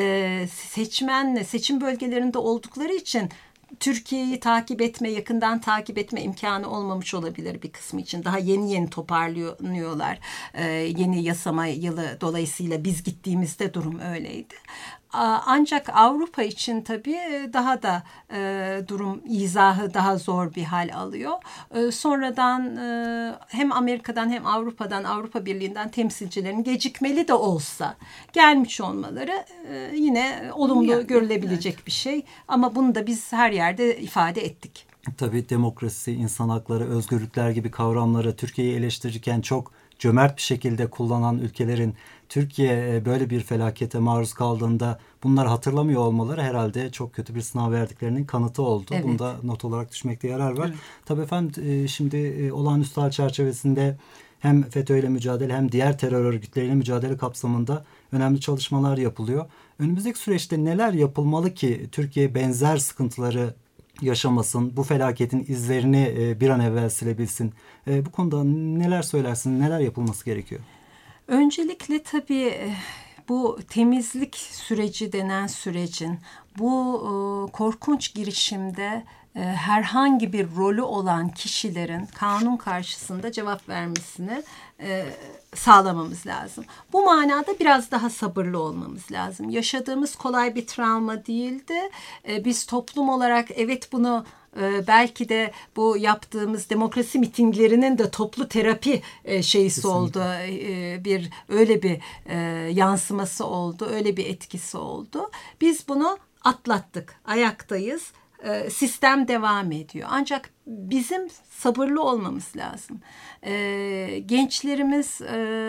seçim bölgelerinde oldukları için Türkiye'yi yakından takip etme imkanı olmamış olabilir bir kısmı için. Daha yeni toparlanıyorlar. Yeni yasama yılı dolayısıyla biz gittiğimizde durum öyleydi. Ancak Avrupa için tabii daha da durum izahı daha zor bir hal alıyor. Sonradan hem Amerika'dan hem Avrupa'dan, Avrupa Birliği'nden temsilcilerin gecikmeli de olsa gelmiş olmaları yine olumlu görülebilecek bir şey. Ama bunu da biz her yerde ifade ettik. Tabii demokrasi, insan hakları, özgürlükler gibi kavramları Türkiye'yi eleştirirken çok cömert bir şekilde kullanan ülkelerin Türkiye böyle bir felakete maruz kaldığında bunları hatırlamıyor olmaları herhalde çok kötü bir sınav verdiklerinin kanıtı oldu. Evet. Bunda not olarak düşmekte yarar var. Evet. Tabii efendim, şimdi olağanüstü hal çerçevesinde hem FETÖ ile mücadele hem diğer terör örgütleriyle mücadele kapsamında önemli çalışmalar yapılıyor. Önümüzdeki süreçte neler yapılmalı ki Türkiye benzer sıkıntıları yaşamasın, bu felaketin izlerini bir an evvel silebilsin? Bu konuda neler söylersin, neler yapılması gerekiyor? Öncelikle tabii bu temizlik süreci denen sürecin bu korkunç girişimde herhangi bir rolü olan kişilerin kanun karşısında cevap vermesini sağlamamız lazım. Bu manada biraz daha sabırlı olmamız lazım. Yaşadığımız kolay bir travma değildi. Biz toplum olarak evet bunu belki de bu yaptığımız demokrasi mitinglerinin de toplu terapi şeysi Kesinlikle oldu. Öyle bir yansıması oldu. Öyle bir etkisi oldu. Biz bunu atlattık. Ayaktayız. Sistem devam ediyor. Ancak bizim sabırlı olmamız lazım. Gençlerimiz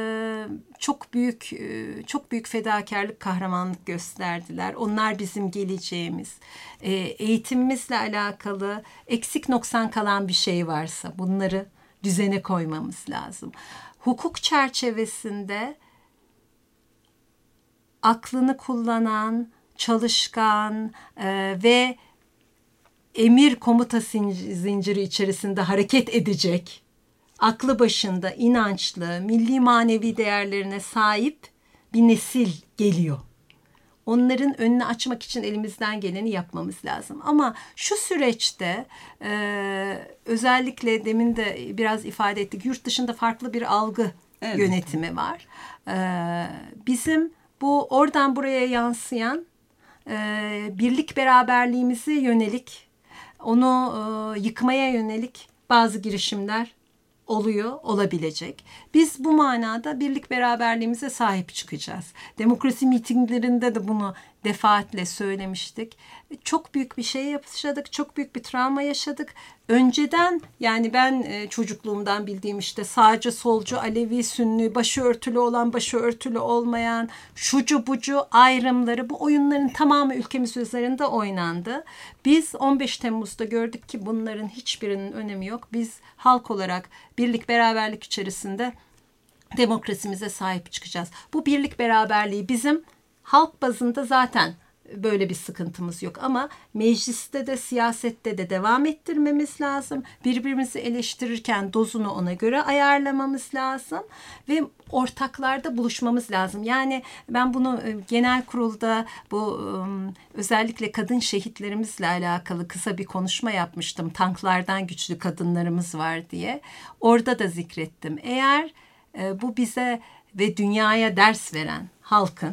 çok büyük fedakarlık, kahramanlık gösterdiler. Onlar bizim geleceğimiz. Eğitimimizle alakalı eksik noksan kalan bir şey varsa bunları düzene koymamız lazım. Hukuk çerçevesinde aklını kullanan, çalışkan ve emir komuta zinciri içerisinde hareket edecek, aklı başında, inançlı, milli manevi değerlerine sahip bir nesil geliyor. Onların önünü açmak için elimizden geleni yapmamız lazım. Ama şu süreçte özellikle demin de biraz ifade ettik, yurt dışında farklı bir algı yönetimi var. Bizim bu oradan buraya yansıyan birlik beraberliğimize yönelik, onu yıkmaya yönelik bazı girişimler olabilecek. Biz bu manada birlik beraberliğimize sahip çıkacağız. Demokrasi mitinglerinde de bunu defaatle söylemiştik. Çok büyük bir şey yaşadık, çok büyük bir travma yaşadık. Önceden yani ben çocukluğumdan bildiğim işte sağcı, solcu, Alevi, Sünni, başı örtülü olan, başı örtülü olmayan, şucu bucu ayrımları, bu oyunların tamamı ülkemiz üzerinde oynandı. Biz 15 Temmuz'da gördük ki bunların hiçbirinin önemi yok. Biz halk olarak birlik beraberlik içerisinde demokrasimize sahip çıkacağız. Bu birlik beraberliği bizim halk bazında zaten böyle bir sıkıntımız yok. Ama mecliste de siyasette de devam ettirmemiz lazım. Birbirimizi eleştirirken dozunu ona göre ayarlamamız lazım. Ve ortaklarda buluşmamız lazım. Yani ben bunu genel kurulda bu özellikle kadın şehitlerimizle alakalı kısa bir konuşma yapmıştım. Tanklardan güçlü kadınlarımız var diye. Orada da zikrettim. Eğer bu bize ve dünyaya ders veren halkın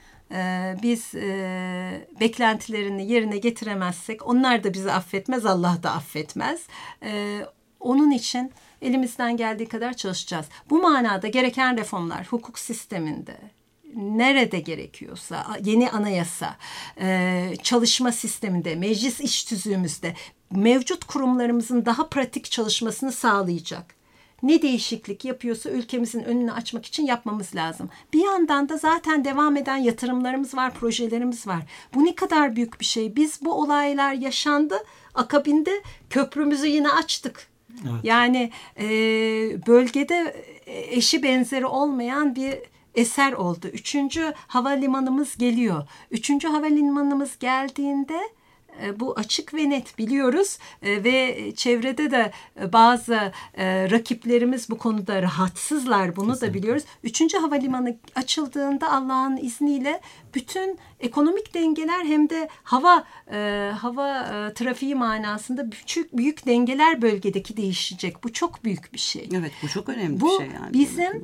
biz beklentilerini yerine getiremezsek onlar da bizi affetmez, Allah da affetmez. Onun için elimizden geldiği kadar çalışacağız. Bu manada gereken reformlar hukuk sisteminde nerede gerekiyorsa, yeni anayasa, çalışma sisteminde, meclis iş tüzüğümüzde mevcut kurumlarımızın daha pratik çalışmasını sağlayacak. Ne değişiklik yapıyorsa ülkemizin önünü açmak için yapmamız lazım. Bir yandan da zaten devam eden yatırımlarımız var, projelerimiz var. Bu ne kadar büyük bir şey. Biz bu olaylar yaşandı, akabinde köprümüzü yine açtık. Evet. Yani bölgede eşi benzeri olmayan bir eser oldu. 3. havalimanımız geliyor. 3. havalimanımız geldiğinde bu açık ve net biliyoruz ve çevrede de bazı rakiplerimiz bu konuda rahatsızlar, bunu Kesinlikle. Da biliyoruz. 3. havalimanı açıldığında Allah'ın izniyle bütün ekonomik dengeler hem de hava trafiği manasında büyük dengeler bölgedeki değişecek. Bu çok büyük bir şey. Evet, bu çok önemli bir şey yani. Bu bizim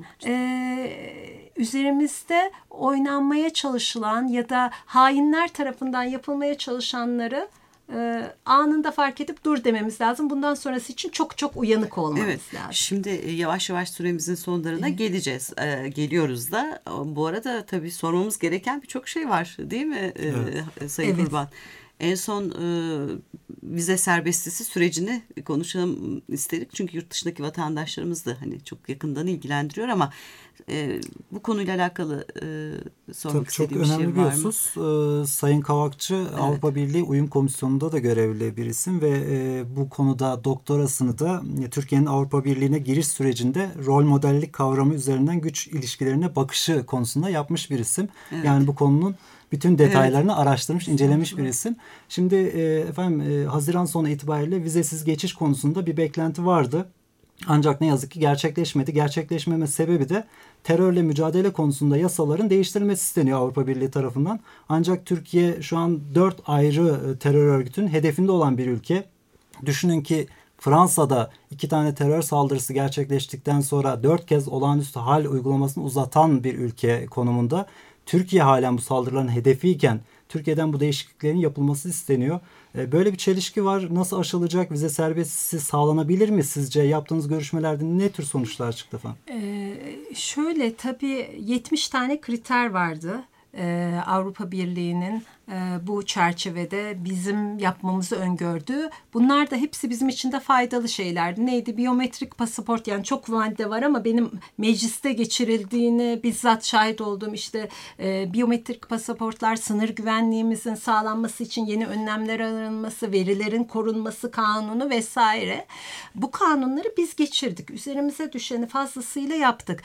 üzerimizde oynanmaya çalışılan ya da hainler tarafından yapılmaya çalışanları anında fark edip dur dememiz lazım. Bundan sonrası için çok çok uyanık olmamız lazım. Şimdi yavaş yavaş süremizin sonlarına geleceğiz. Geliyoruz da. Bu arada tabii sormamız gereken birçok şey var, değil mi Sayın Kurban? En son vize serbestisi sürecini konuşalım istedik. Çünkü yurt dışındaki vatandaşlarımız da hani çok yakından ilgilendiriyor ama bu konuyla alakalı sormak istediğim bir şey var mı? Çok önemli bir husus. Sayın Kavakçı Avrupa Birliği Uyum Komisyonu'nda da görevli bir isim ve bu konuda doktorasını da Türkiye'nin Avrupa Birliği'ne giriş sürecinde rol modellik kavramı üzerinden güç ilişkilerine bakışı konusunda yapmış bir isim. Evet. Yani bu konunun bütün detaylarını araştırmış, incelemiş bir isim. Şimdi efendim Haziran sonu itibariyle vizesiz geçiş konusunda bir beklenti vardı. Ancak ne yazık ki gerçekleşmedi. Gerçekleşmeme sebebi de terörle mücadele konusunda yasaların değiştirilmesi isteniyor Avrupa Birliği tarafından. Ancak Türkiye şu an 4 ayrı terör örgütünün hedefinde olan bir ülke. Düşünün ki Fransa'da 2 tane terör saldırısı gerçekleştikten sonra 4 kez olağanüstü hal uygulamasını uzatan bir ülke konumunda. Türkiye halen bu saldırıların hedefiyken Türkiye'den bu değişikliklerin yapılması isteniyor. Böyle bir çelişki var. Nasıl aşılacak? Vize serbestisi sağlanabilir mi sizce? Yaptığınız görüşmelerde ne tür sonuçlar çıktı efendim? Şöyle tabii 70 tane kriter vardı. Avrupa Birliği'nin bu çerçevede bizim yapmamızı öngördüğü. Bunlar da hepsi bizim için de faydalı şeylerdi. Neydi? Biyometrik pasaport, yani çok madde var ama benim mecliste geçirildiğini bizzat şahit olduğum işte biyometrik pasaportlar, sınır güvenliğimizin sağlanması için yeni önlemler alınması, verilerin korunması kanunu vesaire. Bu kanunları biz geçirdik. Üzerimize düşeni fazlasıyla yaptık.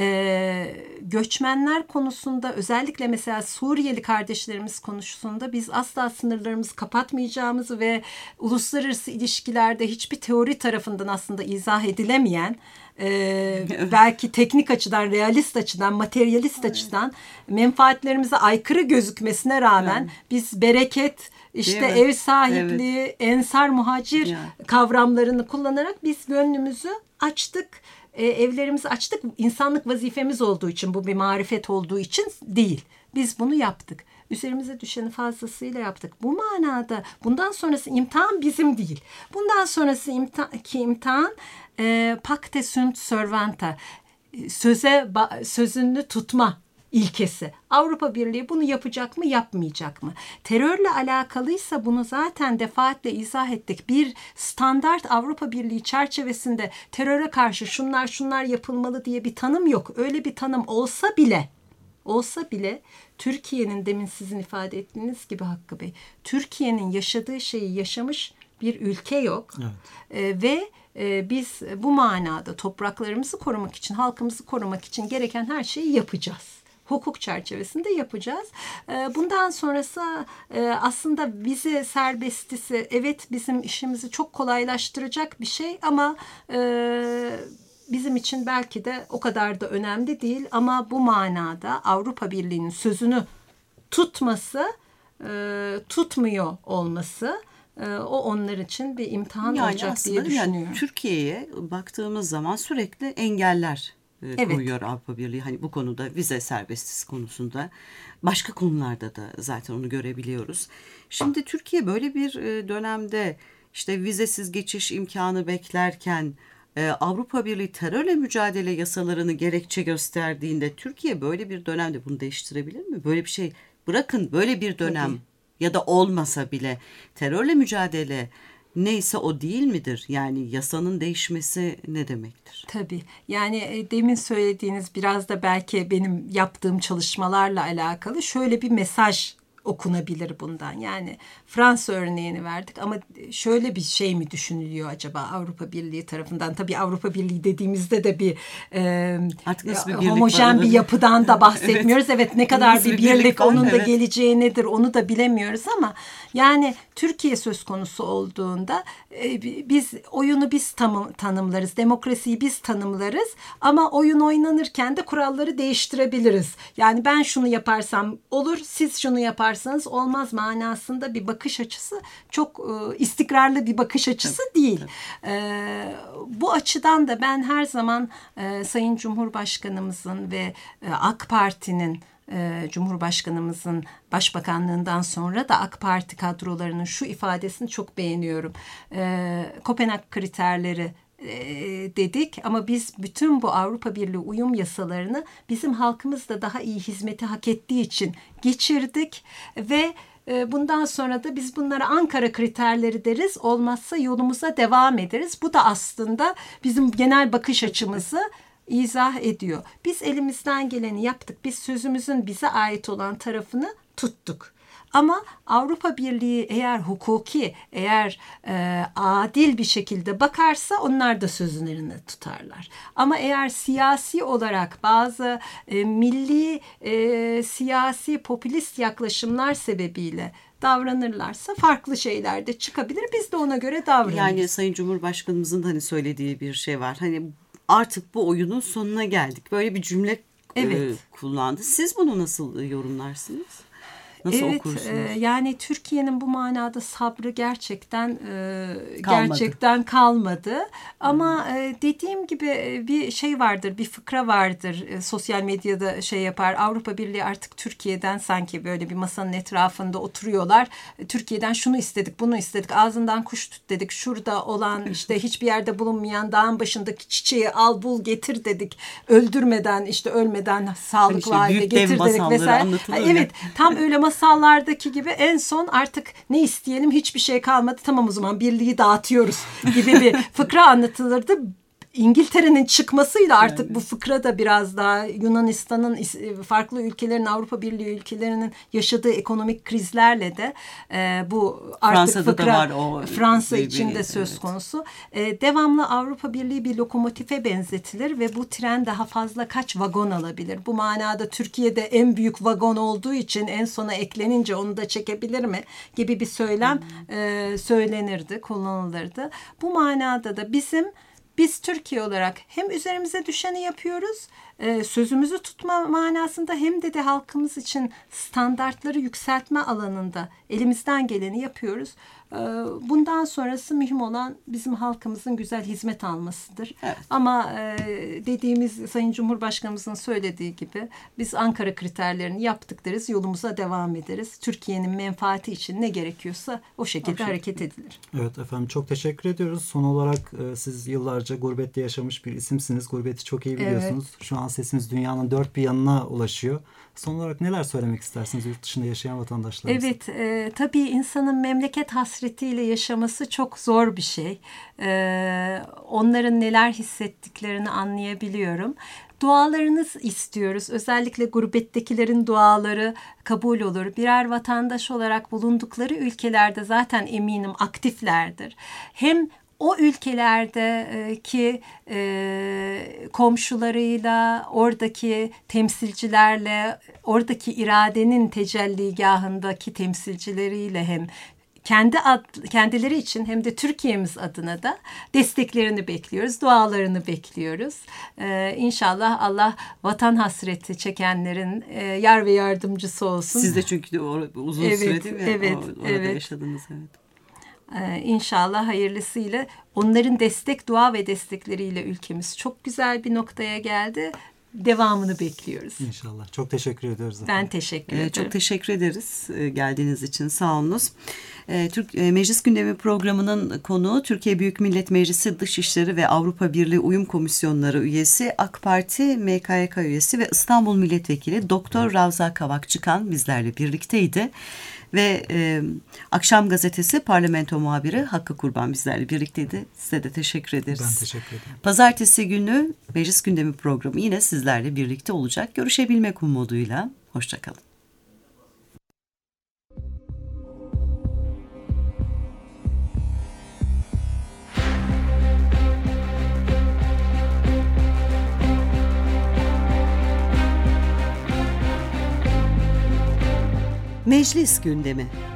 Göçmenler konusunda özellikle mesela Suriyeli kardeşlerimiz konusunda biz asla sınırlarımızı kapatmayacağımızı ve uluslararası ilişkilerde hiçbir teori tarafından aslında izah edilemeyen belki teknik açıdan, realist açıdan, materyalist açıdan menfaatlerimize aykırı gözükmesine rağmen biz bereket, işte ev sahipliği, ensar, muhacir kavramlarını kullanarak biz gönlümüzü açtık. Evlerimizi açtık. İnsanlık vazifemiz olduğu için, bu bir marifet olduğu için değil. Biz bunu yaptık. Üzerimize düşeni fazlasıyla yaptık. Bu manada bundan sonrası imtihan bizim değil. Bundan sonrası imtihan pacte sunt servanta, sözünü tutma ilkesi. Avrupa Birliği bunu yapacak mı, yapmayacak mı? Terörle alakalıysa bunu zaten defaatle izah ettik. Bir standart Avrupa Birliği çerçevesinde teröre karşı şunlar yapılmalı diye bir tanım yok. Öyle bir tanım olsa bile Türkiye'nin, demin sizin ifade ettiğiniz gibi Hakkı Bey, Türkiye'nin yaşadığı şeyi yaşamış bir ülke yok. Evet. Ve biz bu manada topraklarımızı korumak için, halkımızı korumak için gereken her şeyi yapacağız. hukuk çerçevesinde yapacağız. Bundan sonrası aslında vize serbestisi evet bizim işimizi çok kolaylaştıracak bir şey ama bizim için belki de o kadar da önemli değil ama bu manada Avrupa Birliği'nin sözünü tutması, tutmuyor olması o onlar için bir imtihan olacak diye düşünüyorum. Yani Türkiye'ye baktığımız zaman sürekli engeller koyuyor Avrupa Birliği. Hani bu konuda vize serbestisi konusunda başka konularda da zaten onu görebiliyoruz. Şimdi Türkiye böyle bir dönemde işte vizesiz geçiş imkanı beklerken Avrupa Birliği terörle mücadele yasalarını gerekçe gösterdiğinde Türkiye böyle bir dönemde bunu değiştirebilir mi? Böyle bir şey bırakın böyle bir dönem ya da olmasa bile terörle mücadele neyse o değil midir? Yani yasanın değişmesi ne demektir? Tabii. Yani demin söylediğiniz biraz da belki benim yaptığım çalışmalarla alakalı şöyle bir mesaj okunabilir bundan. Yani Fransa örneğini verdik ama şöyle bir şey mi düşünülüyor acaba Avrupa Birliği tarafından? Tabii Avrupa Birliği dediğimizde de bir homojen bir yapıdan da bahsetmiyoruz. Evet ne kadar bir birlik onun da geleceği nedir onu da bilemiyoruz ama yani Türkiye söz konusu olduğunda biz oyunu biz tanımlarız. Demokrasiyi biz tanımlarız ama oyun oynanırken de kuralları değiştirebiliriz. Yani ben şunu yaparsam olur, siz şunu yaparsanız olmaz manasında bir bakış açısı çok istikrarlı bir bakış açısı değil. Bu açıdan da ben her zaman Sayın Cumhurbaşkanımızın ve AK Parti'nin Cumhurbaşkanımızın başbakanlığından sonra da AK Parti kadrolarının şu ifadesini çok beğeniyorum. Kopenhag kriterleri dedik ama biz bütün bu Avrupa Birliği uyum yasalarını bizim halkımız da daha iyi hizmeti hak ettiği için geçirdik ve bundan sonra da biz bunlara Ankara kriterleri deriz. Olmazsa yolumuza devam ederiz. Bu da aslında bizim genel bakış açımızı izah ediyor. Biz elimizden geleni yaptık. Biz sözümüzün bize ait olan tarafını tuttuk. Ama Avrupa Birliği eğer hukuki, eğer adil bir şekilde bakarsa onlar da sözlerini tutarlar. Ama eğer siyasi olarak bazı milli siyasi popülist yaklaşımlar sebebiyle davranırlarsa farklı şeyler de çıkabilir. Biz de ona göre davranırız. Yani Sayın Cumhurbaşkanımızın hani söylediği bir şey var. Hani artık bu oyunun sonuna geldik. Böyle bir cümle kullandı. Siz bunu nasıl yorumlarsınız? Nasıl okursunuz? Yani Türkiye'nin bu manada sabrı gerçekten kalmadı. Ama dediğim gibi bir şey vardır, bir fıkra vardır. Sosyal medyada şey yapar. Avrupa Birliği artık Türkiye'den sanki böyle bir masanın etrafında oturuyorlar. Türkiye'den şunu istedik, bunu istedik. Ağzından kuş tut dedik. Şurada olan işte hiçbir yerde bulunmayan dağın başındaki çiçeği al bul getir dedik. Öldürmeden işte ölmeden sağlıklı halde getir dedik vesaire. Evet, tam öyle masallardaki gibi en son artık ne isteyelim hiçbir şey kalmadı. Tamam o zaman birliği dağıtıyoruz gibi bir fıkra anlatılırdı. İngiltere'nin çıkmasıyla artık bu fıkra da biraz daha Yunanistan'ın farklı ülkelerin Avrupa Birliği ülkelerinin yaşadığı ekonomik krizlerle de bu artık Fransa'da fıkra da var o Fransa için de söz konusu. Devamlı Avrupa Birliği bir lokomotife benzetilir ve bu tren daha fazla kaç vagon alabilir? Bu manada Türkiye'de en büyük vagon olduğu için en sona eklenince onu da çekebilir mi? Gibi bir söylem söylenirdi, kullanılırdı. Bu manada da biz Türkiye olarak hem üzerimize düşeni yapıyoruz, sözümüzü tutma manasında hem de halkımız için standartları yükseltme alanında elimizden geleni yapıyoruz. Bundan sonrası mühim olan bizim halkımızın güzel hizmet almasıdır. Evet. Ama dediğimiz Sayın Cumhurbaşkanımızın söylediği gibi biz Ankara kriterlerini yaptık deriz, yolumuza devam ederiz. Türkiye'nin menfaati için ne gerekiyorsa o şekilde hareket edilir. Evet efendim, çok teşekkür ediyoruz. Son olarak siz yıllarca gurbette yaşamış bir isimsiniz. Gurbeti çok iyi biliyorsunuz. Evet. Şu an sesimiz dünyanın dört bir yanına ulaşıyor. Son olarak neler söylemek istersiniz yurt dışında yaşayan vatandaşlarımıza? Evet, tabii insanın memleket hasretiyle yaşaması çok zor bir şey. Onların neler hissettiklerini anlayabiliyorum. Dualarınız istiyoruz. Özellikle gurbettekilerin duaları kabul olur. Birer vatandaş olarak bulundukları ülkelerde zaten eminim aktiflerdir. Hem o ülkelerdeki komşularıyla, oradaki temsilcilerle, oradaki iradenin tecelligahındaki temsilcileriyle hem kendileri için hem de Türkiye'miz adına da desteklerini bekliyoruz, dualarını bekliyoruz. İnşallah Allah vatan hasreti çekenlerin yar ve yardımcısı olsun. Siz de çünkü uzun süre değil mi? Orada yaşadınız. Evet. İnşallah hayırlısıyla onların dua ve destekleriyle ülkemiz çok güzel bir noktaya geldi. Devamını bekliyoruz. İnşallah. Çok teşekkür ediyoruz. Ben teşekkür ederim. Çok teşekkür ederiz geldiğiniz için. Sağ olunuz. Meclis Gündemi programının konuğu Türkiye Büyük Millet Meclisi Dışişleri ve Avrupa Birliği Uyum Komisyonları üyesi, AK Parti MKYK üyesi ve İstanbul Milletvekili Doktor Ravza Kavakçıkan bizlerle birlikteydi. Ve Akşam Gazetesi Parlamento muhabiri Hakkı Kurban bizlerle birlikteydi. Size de teşekkür ederiz. Ben teşekkür ederim. Pazartesi günü Meclis Gündemi programı yine sizlerle birlikte olacak. Görüşebilmek umuduyla. Hoşça kalın. Meclis Gündemi.